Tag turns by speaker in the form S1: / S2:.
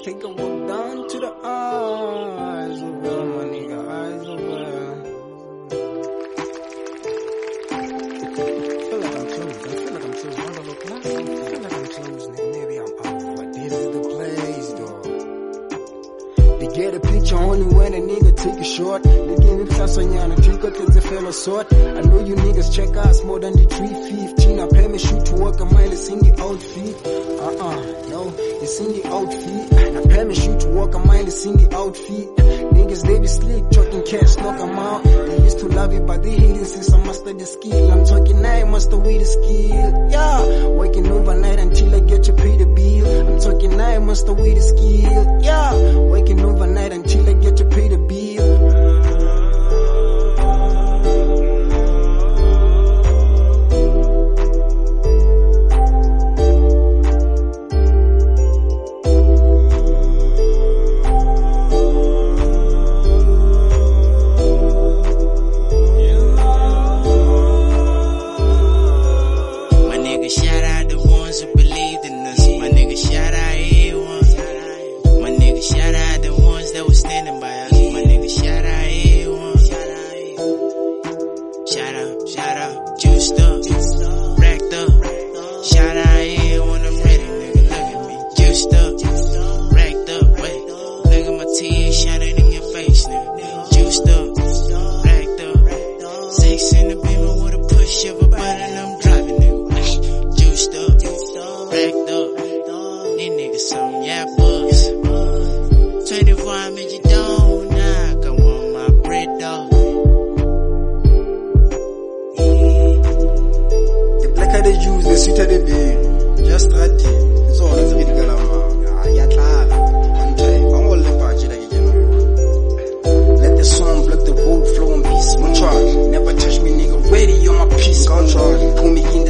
S1: Take a walk down to the eyes of well, my nigga, eyes of well. I feel like I'm closed. I feel like I'm closed. I don't look nice. I feel like I'm closed, nigga. Maybe I'm out, but this is the place, though. They get a picture only when a nigga take a shot. They give me plus on yana, trick out as a fellow sort. I know you niggas check us more than the 315. I pay me shoot to work a mile, it's in the outfit. No, it's in the outfit. I pay me shoot to walk a mile, it's in the outfit. Niggas, they be slick, talking cash, knock 'em out. They used to love it, but they hate it since I mastered the skill. I'm talking now, I master with the skill. Yeah, working overnight until I get you pay the bill. I'm talking now, I master with the skill. Yeah, working overnight until I get you pay the bill.
S2: Shout out the ones who believed in us. My nigga, shout out everyone. My nigga, shout out the ones that were standing by us. My nigga, shout out everyone. Shout out, juiced up, racked up. Shout out everyone, I'm ready, nigga. Look at me, juiced up, racked up. Wait, look at my tears shining in your face, nigga. Juiced up, racked up. 6 in the Beamer with a push of a button, I'm driving, nigga. Juiced up, racked up, these niggas some yappers. 24 I made you don't knock, I want my bread dog.
S1: The blacker the juice, the sweeter the beer. Just ready. So let's get the galama. Yatlala. One time, I'm all the party that you can. Let the song block the whole flow and peace. One charge, never touch me, nigga. Ready on my piece. Control, pull me in.